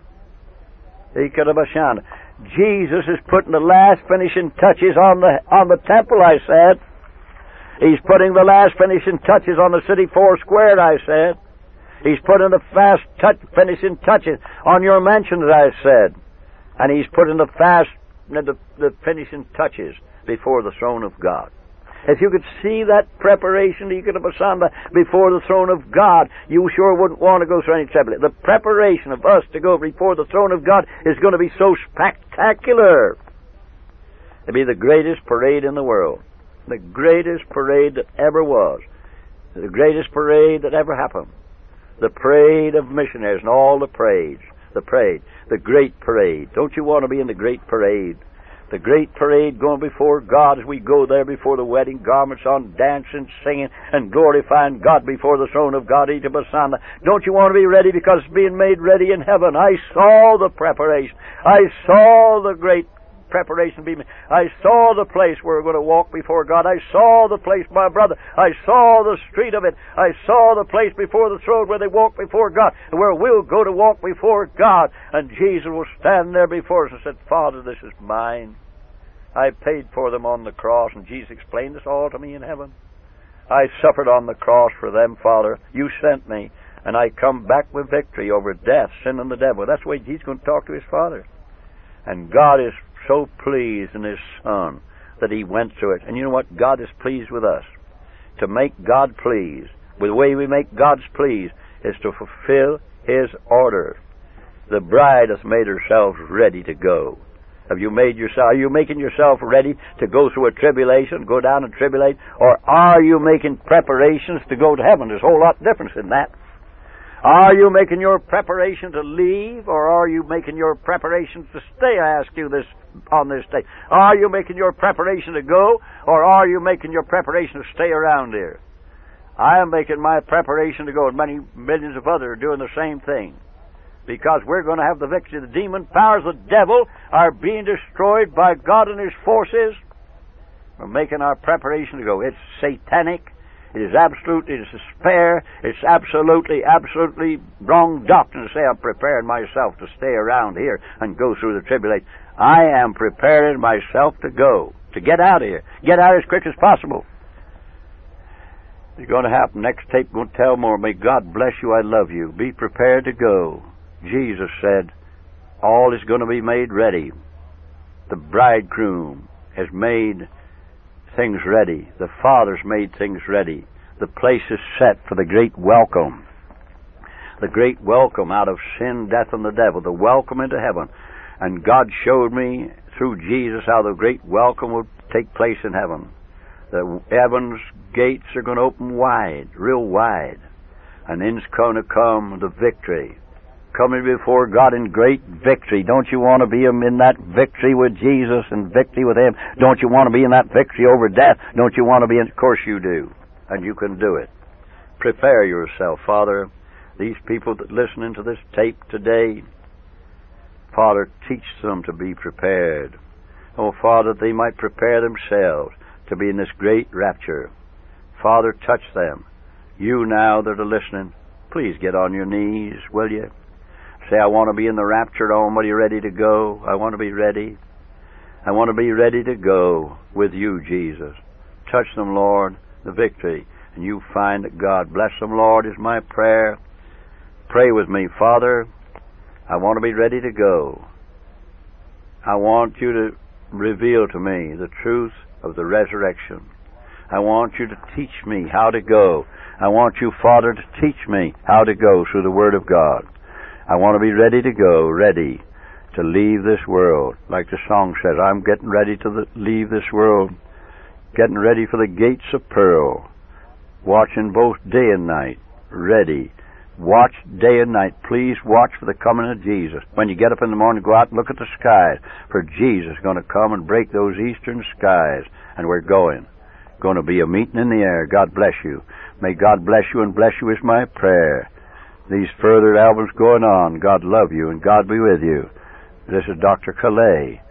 Jesus is putting the last finishing touches on the on the temple, I said. He's putting the last finishing touches on the city four squared, I said. He's putting the fast touch, finishing touches on your mansions, I said. And he's putting the fast the, the finishing touches before the throne of God. If you could see that preparation, you could have found before the throne of God, you sure wouldn't want to go through any trouble. The preparation of us to go before the throne of God is going to be so spectacular. It'll be the greatest parade in the world. The greatest parade that ever was. The greatest parade that ever happened. The parade of missionaries and all the parades. The parade. The great parade. Don't you want to be in the great parade? The great parade going before God as we go there before the wedding garments on, dancing, singing, and glorifying God before the throne of God. Don't you want to be ready because it's being made ready in heaven? I saw the preparation. I saw the great preparation being made. I saw the place where we're going to walk before God. I saw the place, my brother. I saw the street of it. I saw the place before the throne where they walk before God, and where we'll go to walk before God. And Jesus will stand there before us and said, Father, this is mine. I paid for them on the cross, and Jesus explained this all to me in heaven. I suffered on the cross for them, Father. You sent me, and I come back with victory over death, sin, and the devil. That's the way Jesus is going to talk to his Father. And God is so pleased in his Son that he went through it. And you know what? God is pleased with us. To make God pleased, with the way we make God's pleased, is to fulfill his order. The bride has made herself ready to go. Have you made yourself, are you making yourself ready to go through a tribulation, go down and tribulate, or are you making preparations to go to heaven? There's a whole lot of difference in that. Are you making your preparation to leave, or are you making your preparation to stay? I ask you this on this day. Are you making your preparation to go, or are you making your preparation to stay around here? I am making my preparation to go, and many millions of others are doing the same thing. Because we're going to have the victory. The demon powers of the devil are being destroyed by God and his forces. We're making our preparation to go. It's satanic. It is absolute. It is despair. It's absolutely, absolutely wrong doctrine to say I'm preparing myself to stay around here and go through the tribulation. I am preparing myself to go, to get out of here. Get out as quick as possible. It's going to happen. Next tape going to tell more. May God bless you. I love you. Be prepared to go. Jesus said, all is going to be made ready. The bridegroom has made things ready. The Father's made things ready. The place is set for the great welcome. The great welcome out of sin, death, and the devil. The welcome into heaven. And God showed me through Jesus how the great welcome will take place in heaven. The heaven's gates are going to open wide, real wide. And then's going to come the victory. Coming before God in great victory. Don't you want to be in that victory with Jesus and victory with him? Don't you want to be in that victory over death? Don't you want to be in? Of course you do. And you can do it. Prepare yourself, Father. These people that listening to this tape today, Father, teach them to be prepared. Oh, Father, they might prepare themselves to be in this great rapture. Father, touch them. You now that are listening, please get on your knees, will you? Say, I want to be in the rapture home. Are you ready to go? I want to be ready. I want to be ready to go with you, Jesus. Touch them, Lord, the victory. And you find that God bless them, Lord, is my prayer. Pray with me, Father. I want to be ready to go. I want you to reveal to me the truth of the resurrection. I want you to teach me how to go. I want you, Father, to teach me how to go through the Word of God. I want to be ready to go, ready to leave this world. Like the song says, I'm getting ready to the, leave this world, getting ready for the gates of pearl, watching both day and night, ready. Watch day and night. Please watch for the coming of Jesus. When you get up in the morning, go out and look at the skies, for Jesus is going to come and break those eastern skies, and we're going. Going to be a meeting in the air. God bless you. May God bless you, and bless you is my prayer. These further albums going on, God love you, and God be with you. This is Doctor Calais.